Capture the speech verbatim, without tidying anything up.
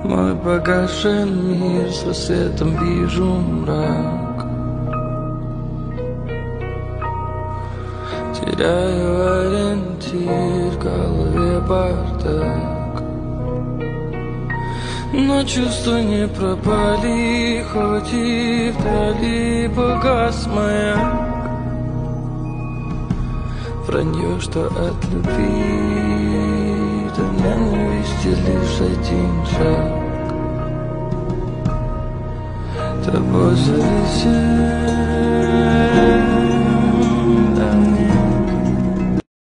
Мой погашен мир, с рассветом вижу мрак. Теряю ориентир, в голове бардак. Но чувства не пропали, хоть и вдали погас маяк. Вранье, что от любви до ненависти лишь один шаг. Тобой зависит